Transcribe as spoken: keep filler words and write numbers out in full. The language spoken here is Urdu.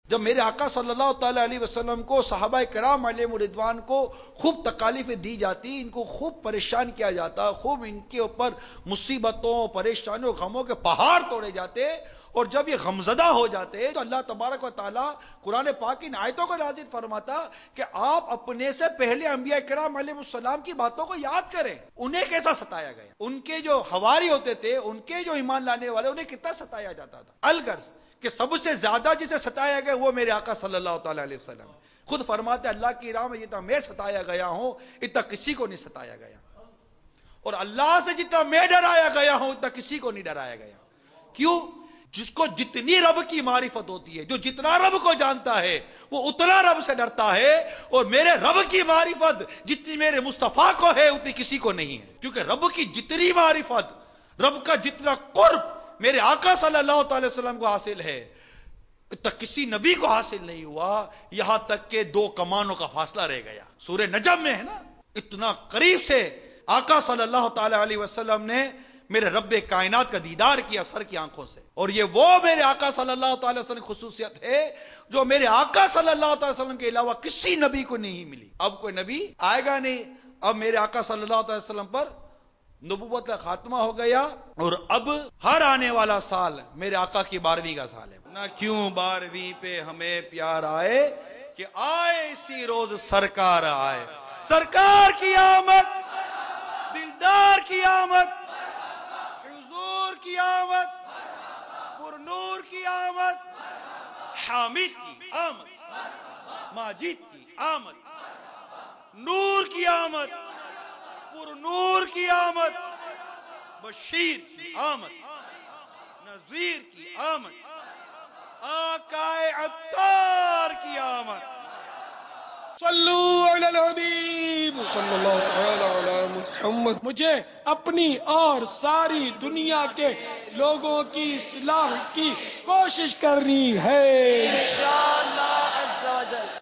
جب میرے آقا صلی اللہ تعالی علیہ وسلم کو صحابہ کرام علیہم رضوان کو خوب تکالیفیں دی جاتی، ان کو خوب پریشان کیا جاتا، خوب ان کے اوپر مصیبتوں پریشانیوں غموں کے پہاڑ توڑے جاتے، اور جب یہ غمزدہ ہو جاتے تو اللہ تبارک و تعالی قرآن پاک ان آیتوں کو نازل فرماتا کہ آپ اپنے سے پہلے انبیاء کرام علیہ السلام کی باتوں کو یاد کریں، انہیں کیسا ستایا گیا، ان کے جو حواری ہوتے تھے، ان کے جو ایمان لانے والے، انہیں کتنا ستایا جاتا تھا۔ الغرض کہ سب سے زیادہ جسے ستایا گیا وہ میرے آقا صلی اللہ تعالی علیہ وسلم، خود فرماتے اللہ کی راہ میں جتنا میں ستایا گیا ہوں اتنا کسی کو نہیں ستایا گیا، اور اللہ سے جتنا میں ڈرایا گیا ہوں اتنا کسی کو نہیں ڈرایا گیا۔ کیوں؟ جس کو جتنی رب کی معرفت ہوتی ہے، جو جتنا رب کو جانتا ہے وہ اتنا رب سے ڈرتا ہے، اور میرے رب کی معرفت جتنی میرے مصطفیٰ کو ہے اتنی کسی کو نہیں ہے، کیونکہ رب کی جتنی معرفت، رب کا جتنا قرب میرے آقا صلی اللہ تعالی وسلم کو حاصل ہے اتنا کسی نبی کو حاصل نہیں ہوا، یہاں تک کہ دو کمانوں کا فاصلہ رہ گیا۔ سورہ نجم میں ہے نا، اتنا قریب سے آقا صلی اللہ تعالی علیہ وسلم نے میرے رب کائنات کا دیدار کیا سر کی آنکھوں سے، اور یہ وہ میرے آقا صلی اللہ تعالی وسلم کی خصوصیت ہے جو میرے آقا صلی اللہ تعالی وسلم کے علاوہ کسی نبی کو نہیں ملی۔ اب کوئی نبی آئے گا نہیں، اب میرے آقا صلی اللہ تعالی وسلم پر نبوت کا خاتمہ ہو گیا، اور اب ہر آنے والا سال میرے آقا کی بارہویں کا سال ہے۔ نہ کیوں بارہویں پہ ہمیں پیار آئے کہ آئے اسی روز سرکار آئے، سرکار کی آمد، دلدار کی آمد، حضور کی آمد، پر نور کی آمد، حامد کی آمد، ماجد کی آمد، نور کی آمد، پر نور کی آمد، بشیر کی آمد، نذیر کی آمد، آقا عطار کی آمد۔ صلو علی الحبیب صلی اللہ تعالی علی محمد۔ مجھے اپنی اور ساری دنیا کے لوگوں کی اصلاح کی کوشش کرنی ہے انشاءاللہ عز و جل۔